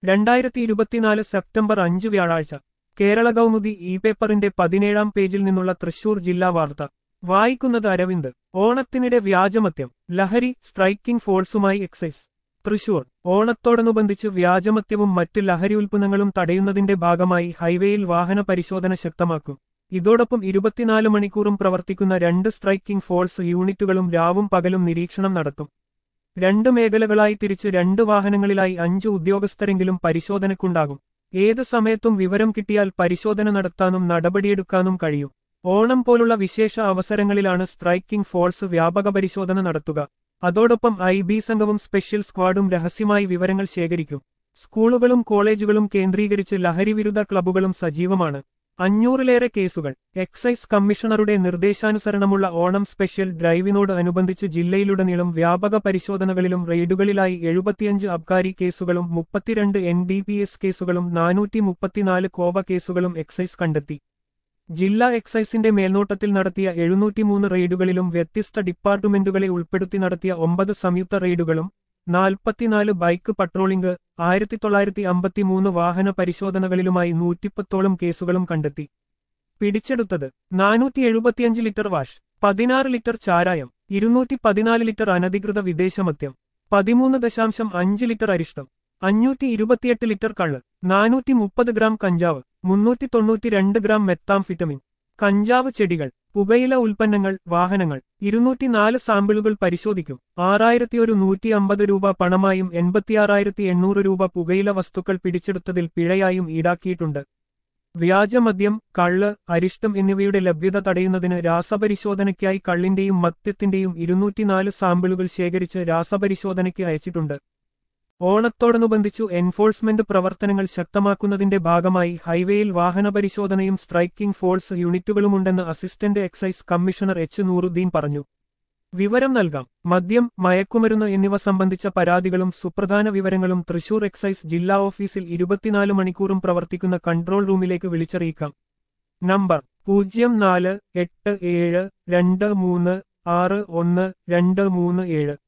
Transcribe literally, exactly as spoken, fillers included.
രണ്ടായിരത്തി ഇരുപത്തിനാല് സെപ്റ്റംബർ അഞ്ച് വ്യാഴാഴ്ച കേരള കൗമുദി ഇ പേപ്പറിന്റെ പതിനേഴാം പേജിൽ നിന്നുള്ള തൃശൂർ ജില്ലാ വാർത്ത വായിക്കുന്നത് അരവിന്ദ്. ഓണത്തിനിടെ വ്യാജമദ്യം ലഹരി സ്ട്രൈക്കിംഗ് ഫോഴ്സുമായി എക്സൈസ്. തൃശൂർ ഓണത്തോടനുബന്ധിച്ച് വ്യാജമദ്യവും മറ്റ് ലഹരി ഉൽപ്പന്നങ്ങളും തടയുന്നതിന്റെ ഭാഗമായി ഹൈവേയിൽ വാഹന പരിശോധന ശക്തമാക്കും. ഇതോടൊപ്പം ഇരുപത്തിനാല് മണിക്കൂറും പ്രവർത്തിക്കുന്ന രണ്ട് സ്ട്രൈക്കിംഗ് ഫോഴ്സ് യൂണിറ്റുകളും രാവും പകലും നിരീക്ഷണം നടത്തും. രണ്ട് മേഖലകളായി തിരിച്ച് രണ്ട് വാഹനങ്ങളിലായി അഞ്ച് ഉദ്യോഗസ്ഥരെങ്കിലും പരിശോധനയ്ക്കുണ്ടാകും. ഏത് സമയത്തും വിവരം കിട്ടിയാൽ പരിശോധന നടത്താനും നടപടിയെടുക്കാനും കഴിയും. ഓണം പോലുള്ള വിശേഷ അവസരങ്ങളിലാണ് സ്ട്രൈക്കിംഗ് ഫോഴ്സ് വ്യാപക പരിശോധന നടത്തുക. അതോടൊപ്പം ഐ ബി സംഘവും സ്പെഷ്യൽ സ്ക്വാഡും രഹസ്യമായി വിവരങ്ങൾ ശേഖരിക്കും. സ്കൂളുകളും കോളേജുകളും കേന്ദ്രീകരിച്ച് ലഹരിവിരുദ്ധ ക്ലബ്ബുകളും സജീവമാണ്. അഞ്ഞൂറിലേറെ കേസുകൾ. എക്സൈസ് കമ്മീഷണറുടെ നിർദ്ദേശാനുസരണമുള്ള ഓണം സ്പെഷ്യൽ ഡ്രൈവിനോട് അനുബന്ധിച്ച് ജില്ലയിലുടനീളം വ്യാപക പരിശോധനകളിലും റെയ്ഡുകളിലായി എഴുപത്തിയഞ്ച് അബ്കാരി കേസുകളും മുപ്പത്തിരണ്ട് എൻ ഡി പി എസ് കേസുകളും നാനൂറ്റി മുപ്പത്തിനാല് കോവ കേസുകളും എക്സൈസ് കണ്ടെത്തി. ജില്ലാ എക്സൈസിന്റെ മേൽനോട്ടത്തിൽ നടത്തിയ എഴുന്നൂറ്റിമൂന്ന് റെയ്ഡുകളിലും വ്യത്യസ്ത ഡിപ്പാർട്ട്മെന്റുകളെ ഉൾപ്പെടുത്തി നടത്തിയ ഒമ്പത് സംയുക്ത റെയ്ഡുകളും നാൽപ്പത്തിനാല് ബൈക്ക് പട്രോളിംഗ്, ആയിരത്തി തൊള്ളായിരത്തി അമ്പത്തിമൂന്ന് വാഹന പരിശോധനകളിലുമായി നൂറ്റിപ്പത്തോളം കേസുകളും കണ്ടെത്തി. പിടിച്ചെടുത്തത് നാനൂറ്റി എഴുപത്തിയഞ്ച് ലിറ്റർ വാഷ്, പതിനാറ് ലിറ്റർ ചാരായം, ഇരുന്നൂറ്റി പതിനാല് ലിറ്റർ അനധികൃത വിദേശമദ്യം, പതിമൂന്ന് ദശാംശം അഞ്ച് ലിറ്റർ അരിഷ്ടം, അഞ്ഞൂറ്റി ഇരുപത്തിയെട്ട് ലിറ്റർ കള്ള്, നാനൂറ്റി മുപ്പത് ഗ്രാം കഞ്ചാവ്, മുന്നൂറ്റി തൊണ്ണൂറ്റി രണ്ട് ഗ്രാം മെത്താംഫിറ്റമിൻ, കഞ്ചാവ് ചെടികൾ, പുകയില ഉൽപ്പന്നങ്ങൾ, വാഹനങ്ങൾ. ഇരുന്നൂറ്റിനാല് സാമ്പിളുകൾ പരിശോധിക്കും. ആറായിരത്തി ഒരു നൂറ്റി അമ്പത് രൂപ പണമായും എൺപത്തിയാറായിരത്തി എണ്ണൂറ് രൂപ പുകയില വസ്തുക്കൾ പിടിച്ചെടുത്തതിൽ പിഴയായും ഈടാക്കിയിട്ടുണ്ട്. വ്യാജമദ്യം, കള്ള്, അരിഷ്ടം എന്നിവയുടെ ലഭ്യത തടയുന്നതിന് രാസപരിശോധനയ്ക്കായി കള്ളിന്റെയും മദ്യത്തിന്റെയും ഇരുന്നൂറ്റിനാല് സാമ്പിളുകൾ ശേഖരിച്ച് രാസപരിശോധനയ്ക്ക് അയച്ചിട്ടുണ്ട്. ഓണത്തോടനുബന്ധിച്ചു എൻഫോഴ്സ്മെന്റ് പ്രവർത്തനങ്ങൾ ശക്തമാക്കുന്നതിന്റെ ഭാഗമായി ഹൈവേയിൽ വാഹനപരിശോധനയും സ്ട്രൈക്കിംഗ് ഫോഴ്സ് യൂണിറ്റുകളുമുണ്ടെന്ന് assistant excise commissioner H Nooruddin പറഞ്ഞു. വിവരം നൽകാം. മദ്യം, മയക്കുമരുന്ന് എന്നിവ സംബന്ധിച്ച പരാതികളും സുപ്രധാന വിവരങ്ങളും തൃശൂർ എക്സൈസ് ജില്ലാ ഓഫീസിൽ ഇരുപത്തിനാല് മണിക്കൂറും പ്രവർത്തിക്കുന്ന കൺട്രോൾ റൂമിലേക്ക് വിളിച്ചറിയിക്കാം. നമ്പർ പൂജ്യം നാല് എട്ട് ഏഴ് രണ്ട് മൂന്ന് ആറ് ഒന്ന് രണ്ട് മൂന്ന് ഏഴ്.